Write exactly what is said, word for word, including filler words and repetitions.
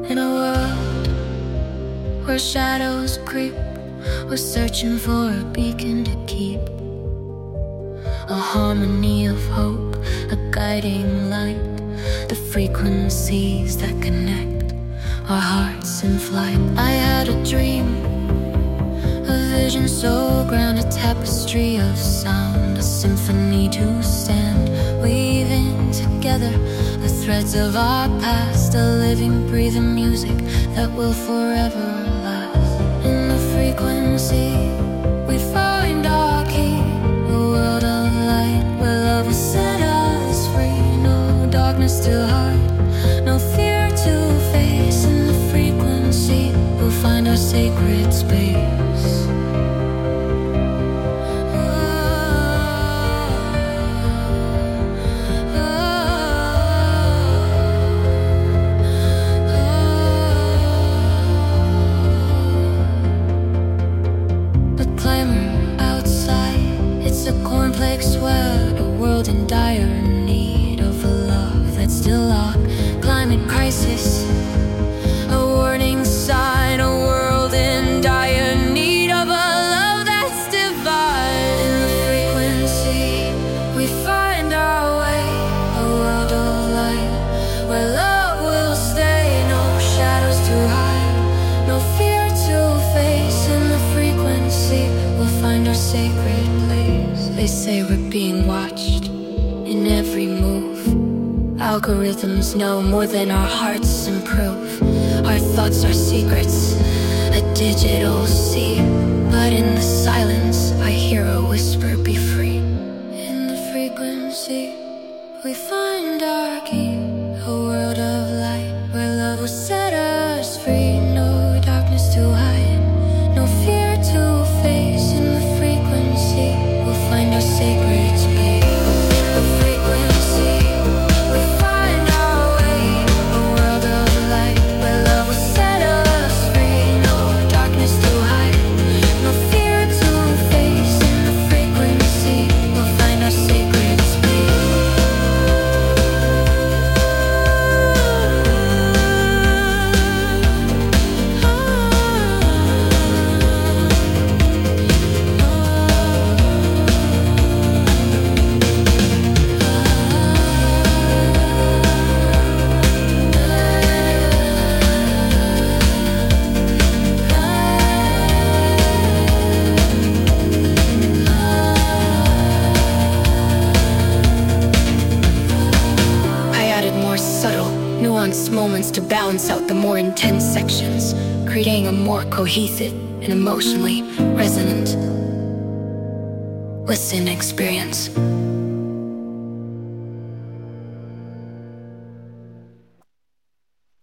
In a world where shadows creep, we're searching for a beacon to keep, a harmony of hope, a guiding light, the frequencies that connect our hearts in flight. I had a dream, a vision so grand, a tapestry of sound, a symphony to stand, weaving together the threads of our past, a living, breathing music that will forever last. In the frequency we find our key, a world of light where love will set us free. No darkness to hide, no fear to face. In the frequency we'll find our sacred space. In dire need of a love that's still locked. Climate crisis, a warning sign, a world in dire need of a love that's divine. In the frequency we find our way, a world of light where love will stay. No shadows to hide, no fear to face. In the frequency we'll find our sacred place. They say we're being watched in every move. Algorithms know more than our hearts improve. Our thoughts are secrets, a digital sea. But in the silence I hear a whisper, be free. In the frequency we find our key, a world of light where love will set us free. No darkness to hide, no fear to face. In the frequency we'll find our sacred space. Moments to balance out the more intense sections, creating a more cohesive and emotionally resonant listen experience.